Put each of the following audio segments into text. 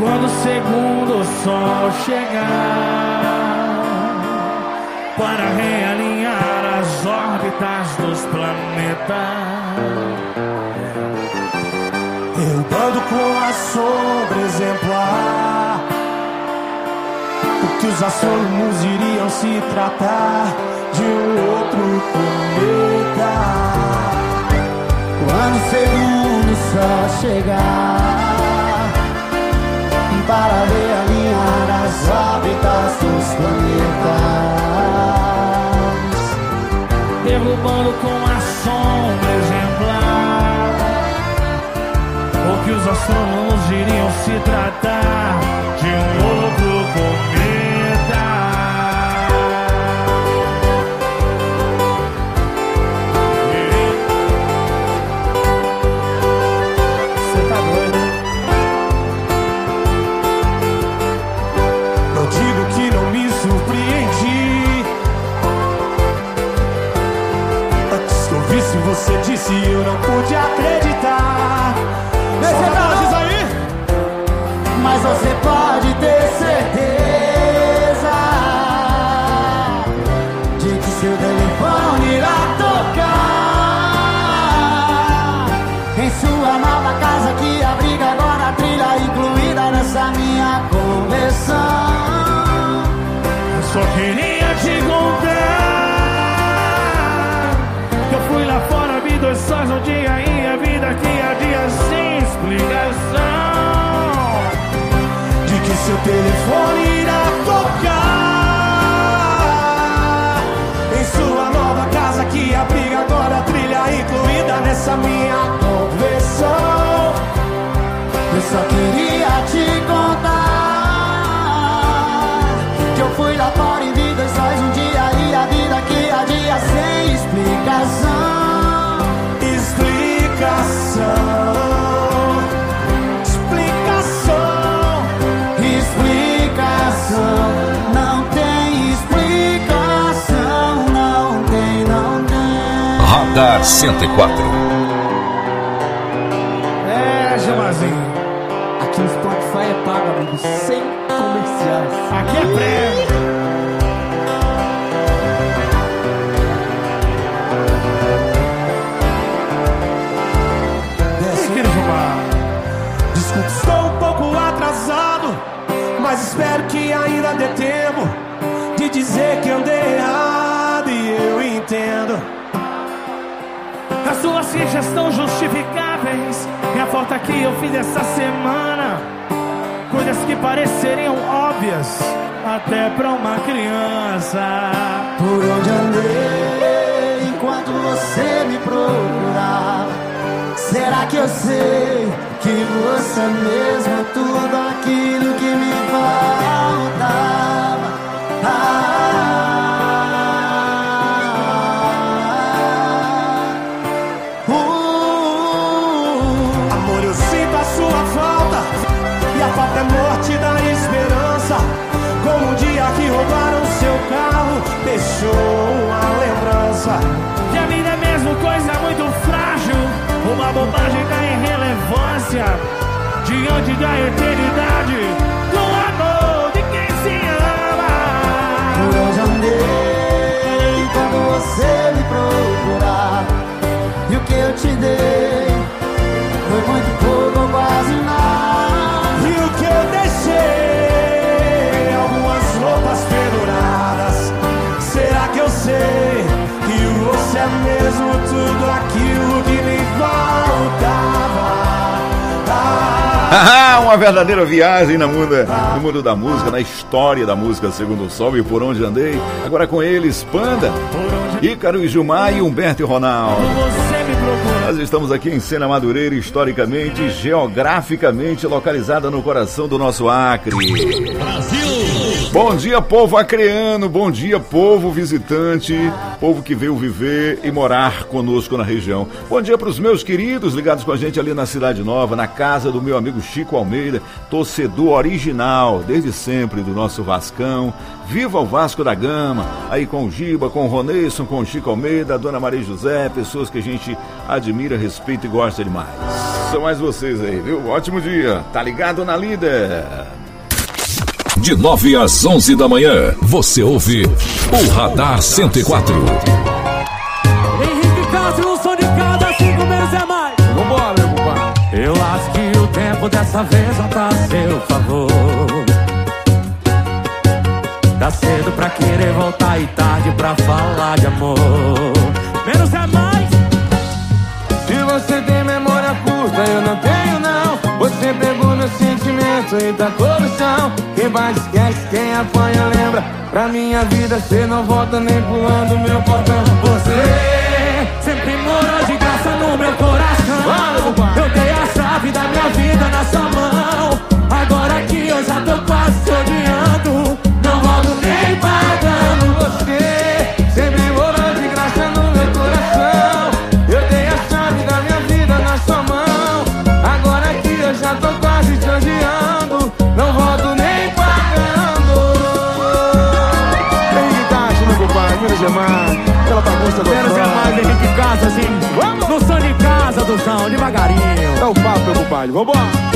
Quando o segundo sol chegar para realinhar as órbitas dos planetas, eu bando com a sombra exemplar, o que os astrônomos iriam se tratar de um outro cometa. Quando o segundo sol chegar para realinhar as órbitas dos planetas, derrubando com a sombra exemplar o que os astrônomos iriam se tratar de um outro cometa. Você tá doido? Não digo que não me surpreendi. Antes que eu visse você disse eu não pude acreditar. Saudades aí? mas você pode ter certeza de que seu telefone irá tocar em sua nova casa que abriga agora a trilha incluída nessa minha conversão. Eu só queria te contar que eu fui lá fora, vi dois sóis um dia e a vida aqui há dias sem explicação. De que seu telefone irá tocar em sua nova casa que abriga agora a trilha incluída nessa minha conversão. Eu só queria te contar que eu fui lá fora e vi dois sóis um dia e a vida aqui há dias sem explicação. Explicação, não tem explicação, não tem. Radar 104. Gilmarzinho, aqui o Spotify é pago, amigo, sem comerciais. aqui é prêmio. Desculpe, estou um pouco atrasado, mas espero que ainda dê tempo de dizer que andei errado e eu entendo. As suas queixas estão justificáveis e a falta que eu fiz essa semana, coisas que pareceriam óbvias até pra uma criança. Por onde andei enquanto você me procurava? Será que eu sei que você é mesmo tudo aquilo que me faltava? Amor, eu sinto a sua falta e a falta é morte da esperança. Como um dia que roubaram seu carro, deixou uma lembrança. Que a vida é mesmo coisa muito frágil, uma bobagem da irrelevância diante da eternidade do amor de quem se ama. Por onde andei quando você me procurar, e o que eu te dei foi muito pouco ou quase nada. E o que eu deixei, algumas roupas penduradas. Será que eu sei que você é mesmo tudo aquilo que me faltava? Uma verdadeira viagem no mundo da música, na história da música segundo o Sol e Por Onde Andei. Agora com eles, Panda, Ícaro e Gilmar e Humberto e Ronaldo. Nós estamos aqui em Sena Madureira, historicamente, geograficamente localizada no coração do nosso Acre. Brasil! Bom dia, povo acreano, bom dia, povo visitante, povo que veio viver e morar conosco na região. Bom dia para os meus queridos ligados com a gente ali na Cidade Nova, na casa do meu amigo Chico Almeida, torcedor original, desde sempre, do nosso Vascão. Viva o Vasco da Gama, aí com o Giba, com o Roneison, com o Chico Almeida, a Dona Maria José, pessoas que a gente admira, respeita e gosta demais. Ouça mais vocês aí, viu? Ótimo dia. Tá ligado na líder. De 9 às 11 da manhã, você ouve o Radar 104. Henrique Castro, no som de cada 5 menos é mais. Vambora, meu compadre. Eu acho que o tempo dessa vez não tá a seu favor. Tá cedo pra querer voltar e tarde pra falar de amor. Menos é mais. Se você tem memória curta, eu não tenho não. Você pegou meu sentimento e tacou no chão. Quem bate esquece, quem apanha lembra. Pra minha vida cê não volta nem pulando meu portão. Você sempre morou de graça no meu coração. Eu dei a chave da minha vida na sua mão. Agora que eu já tô quase te odiando, não volto nem pagando. Você sempre morou de graça no meu coração. Eu dei a chave da minha vida na sua mão. Agora que eu já tô quase te odiando, não volto nem pagando. Henrique Castro, meu compadre, Minas Gerais, aquela bagunça gostosa. Menos é mais, Henrique Castro, assim. Vamos no som de casa do chão, devagarinho. É o papo, meu compadre, vambora.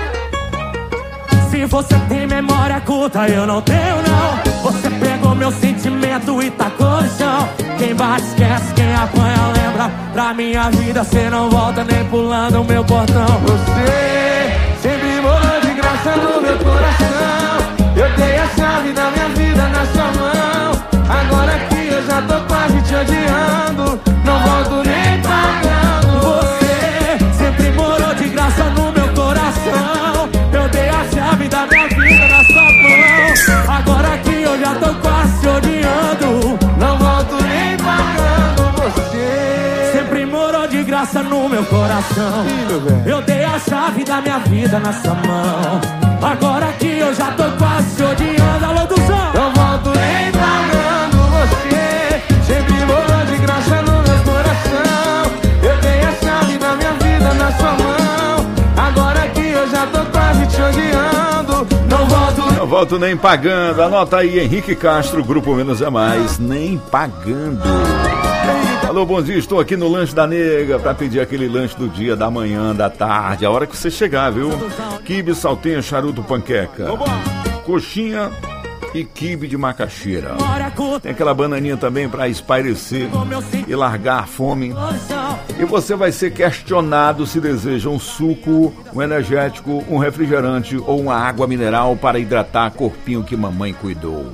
Se você tem memória curta, eu não tenho não. Você pegou meu sentimento e tacou no chão. Quem bate esquece, quem apanha lembra. Pra minha vida cê não volta nem pulando o meu portão. Você sempre morou de graça no meu coração. Eu dei a chave da minha vida na sua mão. Agora que eu já tô quase te odiando, não volto nem pagando. Você sempre morou de graça no meu coração. Eu dei a chave da minha vida na sua mão. Agora que eu já tô quase te odiando, não volto nem pagando. Você sempre morou de graça no meu coração. Eu dei a chave da minha vida na sua mão. Agora que eu já tô quase te odiando. Alô do som. não volto nem pagando. Você sempre morou de graça no meu coração. Eu dei a chave da minha vida na sua mão. Agora que eu já tô quase te odiando, não volto. Não volto nem pagando. Anota aí, Henrique Castro, Grupo Menos é Mais, nem pagando. Alô, bom dia, estou aqui no Lanche da Nega para pedir aquele lanche do dia, da manhã, da tarde, a hora que você chegar, viu? Quibe, saltenha, charuto, panqueca, coxinha e quibe de macaxeira. Tem aquela bananinha também para espairecer e largar a fome. E você vai ser questionado se deseja um suco, um energético, um refrigerante ou uma água mineral para hidratar corpinho que mamãe cuidou.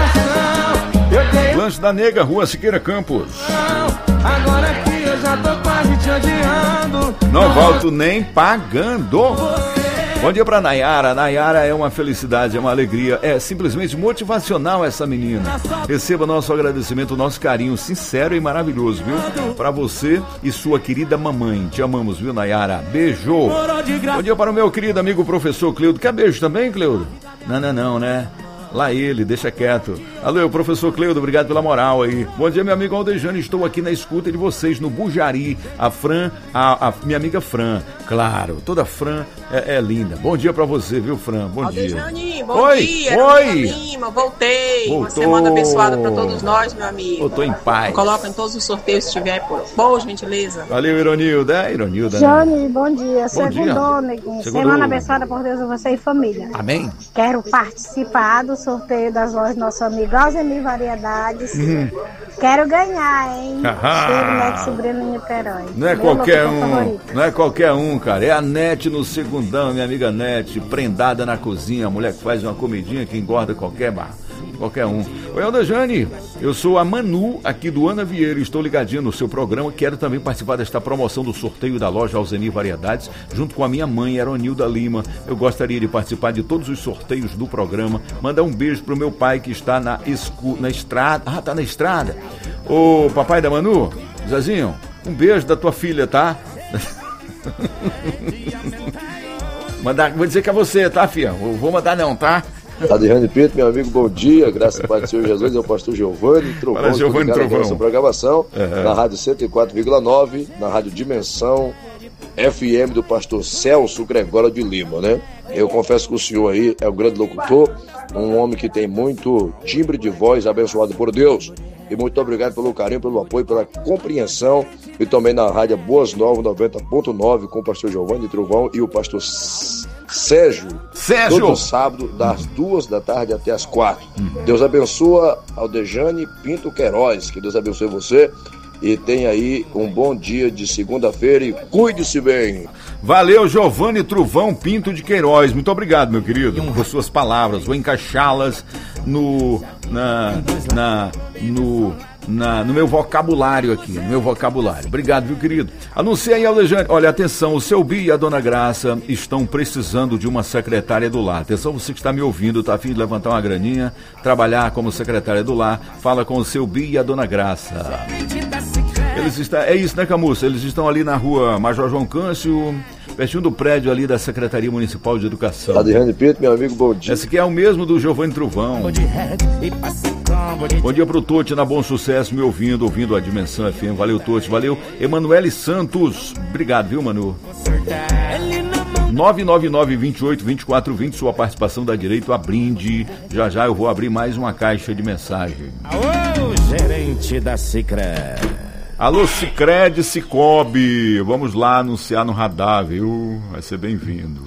Lanche da Nega, Rua Siqueira Campos. Agora que eu já tô quase te odiando, não volto nem pagando. Bom dia pra Nayara. Nayara é uma felicidade, é uma alegria, é simplesmente motivacional essa menina. Receba nosso agradecimento, nosso carinho sincero e maravilhoso, viu? Pra você e sua querida mamãe. Te amamos, viu, Nayara? Beijo. Bom dia para o meu querido amigo professor Cleudo. Quer beijo também, Cleudo? Não, né? Lá ele, deixa quieto. Alô, professor Cleudo, obrigado pela moral aí. Bom dia, meu amigo Aldejane, estou aqui na escuta de vocês no Bujari. A Fran, a minha amiga Fran, claro, toda Fran é linda. Bom dia pra você, viu, Fran? Bom Aldejane, dia. Bom dia. Oi. Lima, voltei. Voltou. Uma semana abençoada pra todos nós, meu amigo. Voltou em paz. Coloca em todos os sorteios que tiver por boa gentileza. Valeu, Ironilda. Ironilda. Jane, bom dia. Segundou, neguinho. Semana abençoada por Deus, você e família. Amém. Quero participar do sorteio das lojas do nosso amigo Alzenir Variedades. Quero ganhar, hein? Cheiro, Neto Sobrinho em Niterói. Não é qualquer um, cara. É a Nete no segundão, minha amiga Nete, prendada na cozinha, a mulher que faz uma comidinha que engorda qualquer um. Oi, Aldejane, eu sou a Manu, aqui do Ana Vieira, estou ligadinho no seu programa, quero também participar desta promoção do sorteio da loja Alzenir Variedades, junto com a minha mãe, Eronilda Lima. Eu gostaria de participar de todos os sorteios do programa. Mandar um beijo pro meu pai que está na estrada. Ah, tá na estrada. Ô, papai da Manu, Zezinho, um beijo da tua filha, tá? Vou dizer que é você, tá, filha? Vou mandar não, tá? Adriane Pinto, meu amigo, bom dia, graças a Pai do Senhor Jesus, é o pastor Giovanni Trovão. Fala, Giovanni Trovão. Nossa programação, na rádio 104,9, na rádio Dimensão FM do pastor Celso Gregório de Lima, né? Eu confesso que o senhor aí é um grande locutor, um homem que tem muito timbre de voz, abençoado por Deus. e muito obrigado pelo carinho, pelo apoio, pela compreensão, e também na rádio Boas Novas 90.9 com o pastor Giovanni Truvão e o pastor Sérgio. Todo sábado das 2 da tarde até as 4. Deus abençoa Aldejane Pinto Queiroz, que Deus abençoe você e tenha aí um bom dia de segunda-feira e cuide-se bem. Valeu, Giovanni Truvão Pinto de Queiroz. Muito obrigado, meu querido, por suas palavras. Vou encaixá-las no meu vocabulário aqui, no meu vocabulário. Obrigado, viu, querido? Anuncia aí, Alejandro. Olha, atenção, o seu Bi e a Dona Graça estão precisando de uma secretária do lar. Atenção, você que está me ouvindo, tá a fim de levantar uma graninha, trabalhar como secretária do lar, fala com o seu Bi e a Dona Graça. É isso, né, Camuça? Eles estão ali na rua Major João Câncio, pertinho do prédio ali da Secretaria Municipal de Educação. Adriane Pinto, meu amigo, bom dia. Esse aqui é o mesmo do Giovanni Truvão. Bom dia pro Totti, na Bom Sucesso, me ouvindo a Dimensão FM. Valeu, Totti, valeu. Emanuele Santos, obrigado, viu, Manu? 999-28-2420, sua participação dá direito a brinde. Já eu vou abrir mais uma caixa de mensagem. Alô, gerente da Sicredi. Alô, Sicredi, Cicobi, vamos lá anunciar no radar, viu? Vai ser bem-vindo.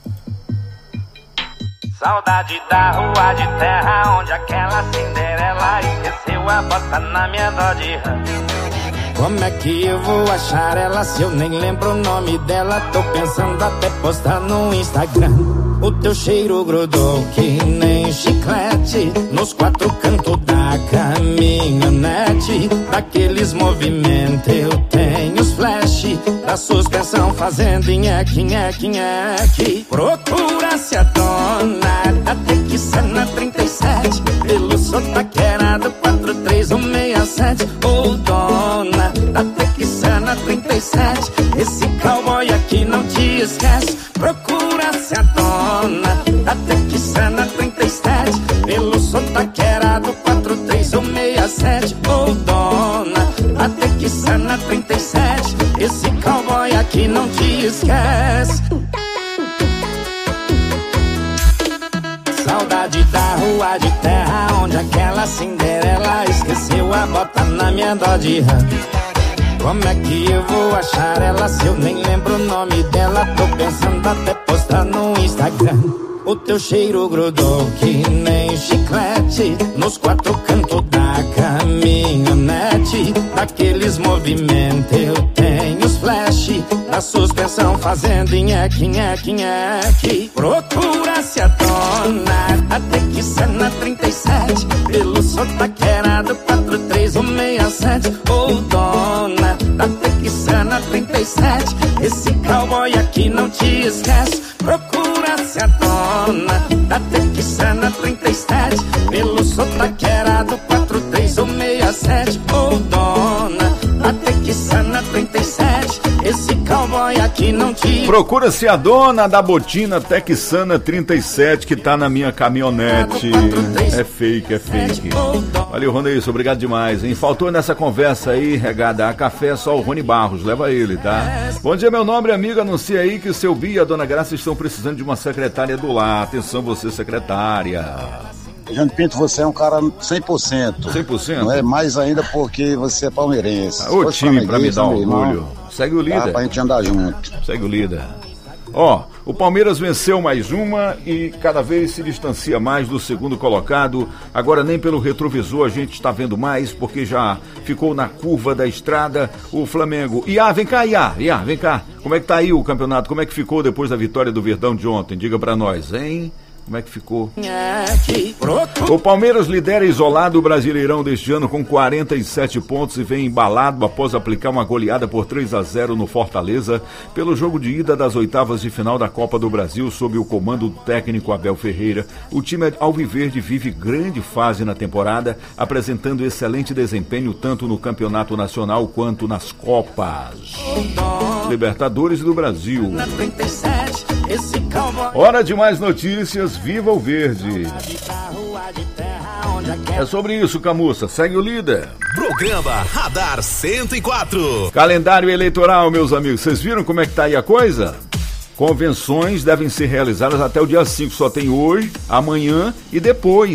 Saudade da rua de terra, onde aquela Cinderela esqueceu a bota na minha Dodge Ram. Como é que eu vou achar ela se eu nem lembro o nome dela? Tô pensando até postar no Instagram. O teu cheiro grudou que nem chiclete nos 4 cantos da caminhonete. Daqueles movimentos eu tenho os flash da suspensão fazendo nheque, nheque, nheque. Procura-se a dona da Texana 37 pelo sotaqueirado 43167. Ô dona da Texana 37, esse cowboy aqui não te esquece. Procura-se a dona da Texana 37 pelo sotaqueirado 43167. Ô dona da Texana 37, esse cowboy aqui não te esquece. Saudade da rua de terra, onde aquela Cinderela esqueceu a bota na minha Dodge Ram. Como é que eu vou achar ela se eu nem lembro o nome dela? Tô pensando até postar no Instagram. O teu cheiro grudou que nem chiclete nos 4 cantos da caminhonete. Daqueles movimentos eu tenho os flash da suspensão fazendo nheque, nheque, nheque. Procura-se a dona da Texana 37 pelo sotaqueirado 43167. Ô dona da Texana 37, esse cowboy aqui não te esquece. Procura-se a dona da Texana 37 pelo sotaqueirado 43167. Ô dona da Texana 37, esse cowboy aqui não te... Procura-se a dona da botina Texana 37 que tá na minha caminhonete. É fake, é fake. Valeu, Ronilson, obrigado demais, hein? Faltou nessa conversa aí, regada a café, só o Rony Barros, leva ele, tá? Bom dia, meu nobre amigo, anuncia aí que o seu Bi e a Dona Graça estão precisando de uma secretária do lar. Atenção, você, secretária. Jean Pinto, você é um cara 100%. 100%? Não é mais ainda porque você é palmeirense. O time pra me dar orgulho. Segue o líder. Dá pra gente andar junto. Segue o líder. Ó, o Palmeiras venceu mais uma e cada vez se distancia mais do segundo colocado. Agora nem pelo retrovisor a gente está vendo mais, porque já ficou na curva da estrada o Flamengo. Vem cá, vem cá. Como é que tá aí o campeonato? Como é que ficou depois da vitória do Verdão de ontem? Diga pra nós, hein? Como é que ficou? O Palmeiras lidera isolado o Brasileirão deste ano com 47 pontos e vem embalado após aplicar uma goleada por 3-0 no Fortaleza pelo jogo de ida das oitavas de final da Copa do Brasil sob o comando do técnico Abel Ferreira. O time alviverde vive grande fase na temporada, apresentando excelente desempenho tanto no Campeonato Nacional quanto nas Copas Libertadores do Brasil. Hora de mais notícias, viva o verde. É sobre isso, Camuça, segue o líder. Programa Radar 104. Calendário eleitoral, meus amigos, vocês viram como é que tá aí a coisa? Convenções devem ser realizadas até o dia 5, só tem hoje, amanhã e depois.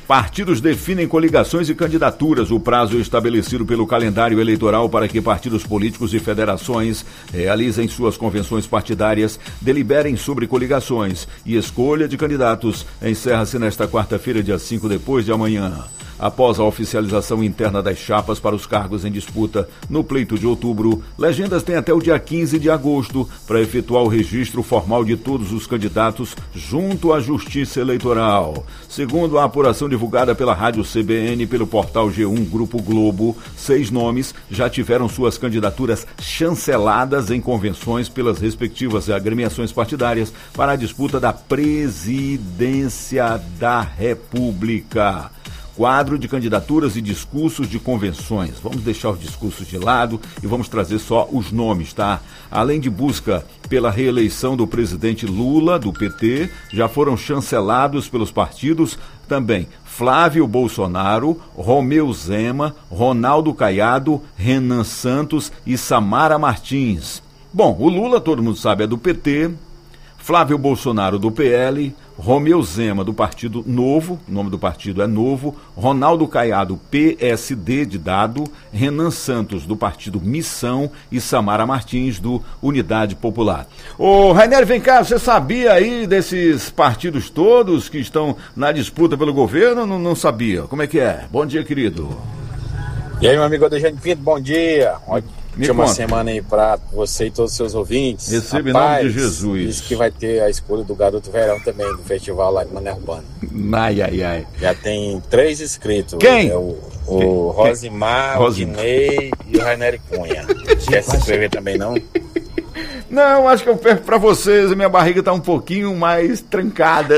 Partidos definem coligações e candidaturas. O prazo estabelecido pelo calendário eleitoral para que partidos políticos e federações realizem suas convenções partidárias, deliberem sobre coligações e escolha de candidatos encerra-se nesta quarta-feira, dia 5 depois de amanhã. Após a oficialização interna das chapas para os cargos em disputa no pleito de outubro, Legendas tem até o dia 15 de agosto para efetuar o registro formal de todos os candidatos junto à Justiça Eleitoral. Segundo a apuração divulgada pela Rádio CBN e pelo portal G1 Grupo Globo, 6 nomes já tiveram suas candidaturas chanceladas em convenções pelas respectivas agremiações partidárias para a disputa da Presidência da República. Quadro de candidaturas e discursos de convenções. Vamos deixar os discursos de lado e vamos trazer só os nomes, tá? Além de busca pela reeleição do presidente Lula, do PT, já foram chancelados pelos partidos também Flávio Bolsonaro, Romeu Zema, Ronaldo Caiado, Renan Santos e Samara Martins. Bom, o Lula, todo mundo sabe, é do PT, Flávio Bolsonaro do PL, Romeu Zema do Partido Novo, o nome do partido é Novo, Ronaldo Caiado, PSD de Dado, Renan Santos do Partido Missão e Samara Martins do Unidade Popular. Ô Rainer, vem cá, você sabia aí desses partidos todos que estão na disputa pelo governo? Não sabia. Como é que é? Bom dia, querido. E aí, meu amigo Adejane Pinto, bom dia. Última semana aí pra você e todos os seus ouvintes. Receba em nome de Jesus. Diz que vai ter a escolha do Garoto Verão também, do festival lá de Mané Urbano. Ai. Já tem 3 inscritos. Quem? É o Rosimar, o Dinei e o Rainer Cunha. Quer se inscrever também, não? Não, acho que eu perco pra vocês. A minha barriga tá um pouquinho mais trancada.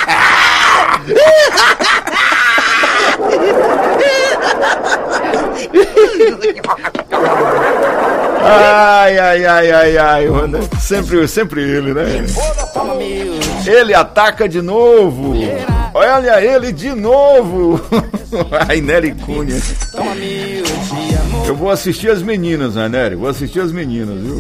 Ai, mano. Sempre ele, né? Ele ataca de novo. Olha ele de novo. Rainer Cunha. Eu vou assistir as meninas, Rainer. Vou assistir as meninas, viu?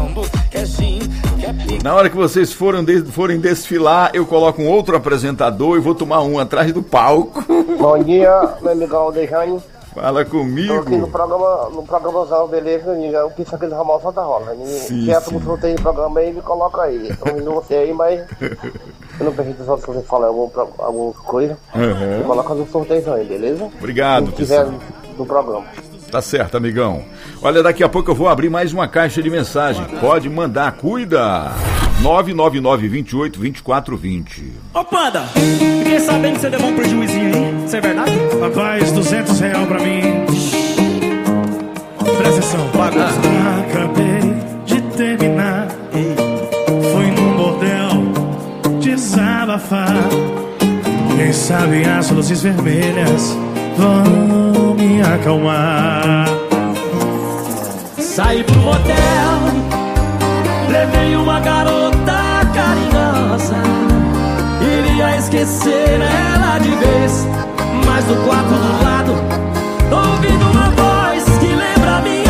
Na hora que vocês forem desfilar, eu coloco um outro apresentador e vou tomar um atrás do palco. Bom dia, meu amigo Aldejane. Fala comigo. Tô aqui no programazão, beleza? Eu penso aquele ramal Santa Rosa. Se é porque não tem programa aí, me coloca aí. Tô ouvindo você aí, mas eu não permito só se você falar alguma coisa. Você coloca no sorteio aí, beleza? Obrigado, se tiver no programa. Tá certo, amigão. Olha, daqui a pouco eu vou abrir mais uma caixa de mensagem. Pode mandar, cuida. 999-28-2420. Ô, Panda, fiquei sabendo que você levou um prejuízinho aí. Isso é verdade? Rapaz, R$200 pra mim. Presta atenção. Acabei de terminar. Fui num bordel desabafar. Quem sabe as luzes vermelhas vão me acalmar. Saí pro motel, levei uma garota carinhosa. Iria esquecer ela de vez, mas no quarto do lado tô ouvindo uma voz que lembra minha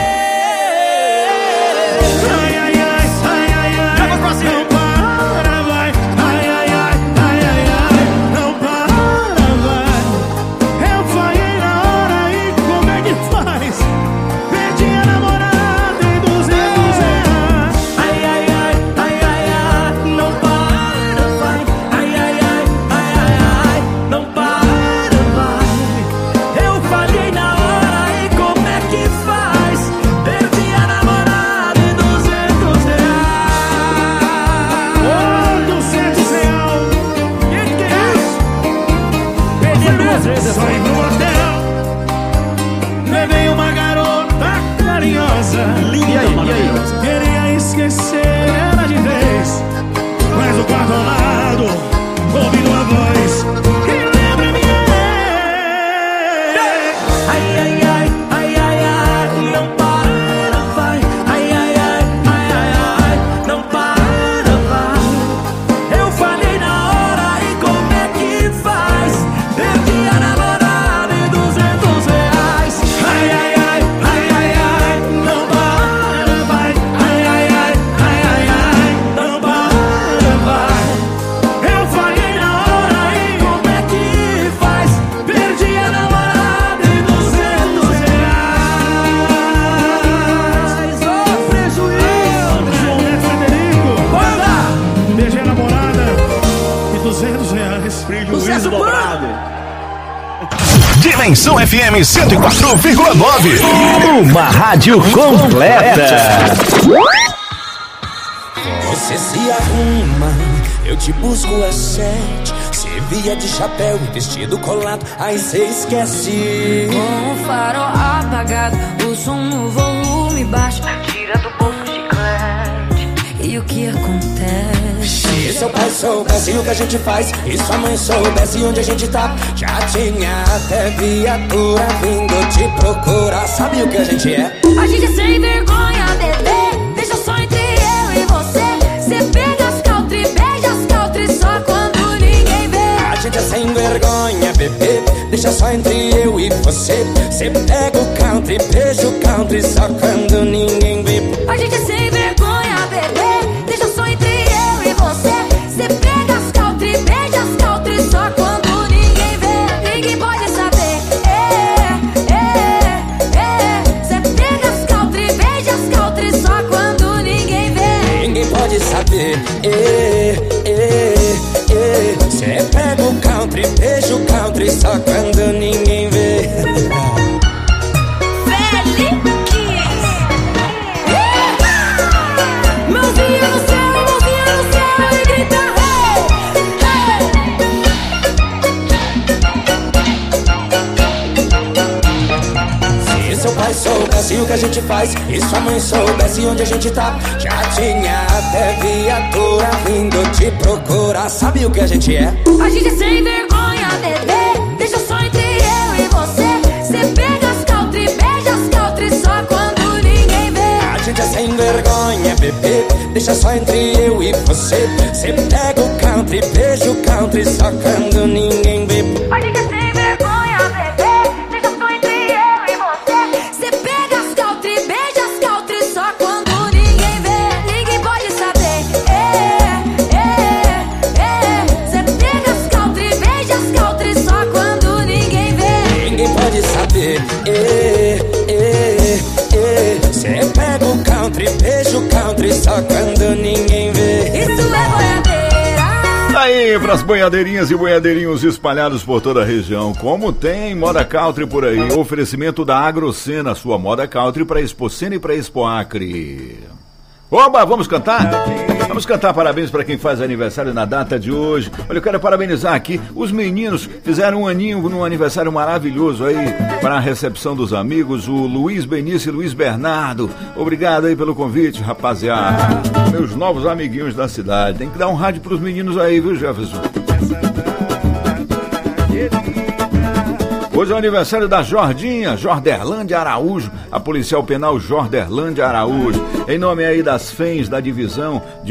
ex. Ai, ai, ai, ai, ai, ai. Vamos pra cima. Não para, vai. Ai, ai, ai, ai, ai, ai. Não para, vai. Eu falhei na hora e como é que faz? Perdi a namorada em R$200. Ai, ai, ai, ai, ai, ai. Não para, vai. Ai, ai, ai, ai, ai, ai. Não para, vai. Prejuízo dobrado. Dimensão FM 104,9. Uma rádio completa. Você se arruma, eu te busco às 7. Você via de chapéu e vestido colado, aí você esquece. Com o farol apagado, o som no volume baixo, tira do bolso o chiclete. E o que acontece? Se seu pai soubesse o que a gente faz e sua mãe soubesse onde a gente tá, já tinha até viatura vindo te procurar. Sabe o que a gente é? A gente é sem vergonha, bebê. Deixa só entre eu e você. Cê pega as country, beija as country só quando ninguém vê. A gente é sem vergonha, bebê. Deixa só entre eu e você. Cê pega o country, beija o country só quando ninguém vê. A gente é sem vergonha, bebê. Deixa só entre eu e você. Cê pega as country, beija as country só quando ninguém vê. Ninguém pode saber. Cê pega as country, beija as country só quando ninguém vê. Ninguém pode saber. Cê pega o country, beija o country só quando ninguém vê. Mãozinha no céu e grita hey, hey. Se seu pai soubesse o que a gente faz e sua mãe soubesse onde a gente tá, já tinha até viatura vindo te procurar. Sabe o que a gente é? A gente é sem vergonha, bebê. Deixa só entre eu e você. Cê pega as country, beija as country só quando ninguém vê. A gente é sem vergonha, bebê. Deixa só entre eu e você. Cê pega o country, beija o country só quando ninguém vê. A gente é sem vergonha, bebê. Deixa só entre eu e você. Cê pega as country, beija as country só quando ninguém vê. Ninguém pode saber. Cê pega as country, beija as country só quando ninguém vê. Ninguém pode saber. Cê pega o country, beija o country só quando ninguém vê. Isso é boiadeira. Aí, pras boiadeirinhas e boiadeirinhos espalhados por toda a região. Como tem moda country por aí. Oferecimento da Agrocena, sua moda country pra Expocena e pra Expo Acre. Oba, vamos cantar? Vamos cantar parabéns para quem faz aniversário na data de hoje. Olha, eu quero parabenizar aqui os meninos, fizeram um aninho num aniversário maravilhoso aí para a recepção dos amigos, o Luiz Benício e Luiz Bernardo. Obrigado aí pelo convite, rapaziada. Meus novos amiguinhos da cidade. Tem que dar um rádio pros meninos aí, viu, Jefferson? Hoje é o aniversário da Jordinha, Jorderlândia Araújo, a policial penal Jorderlândia Araújo. Em nome aí das FENs da divisão de